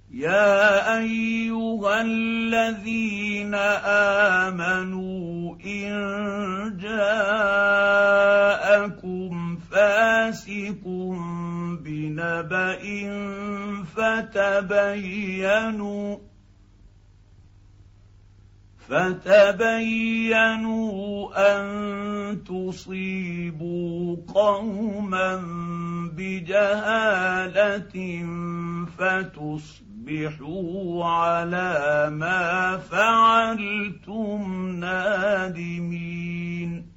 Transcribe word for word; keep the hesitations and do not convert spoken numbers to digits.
يا ايها الذين امنوا ان جاءكم فاسق بنبأ فتبينوا فتبينوا ان تصيبوا قوما بجهاله فتصبحوا على ما فعلتم نادمين.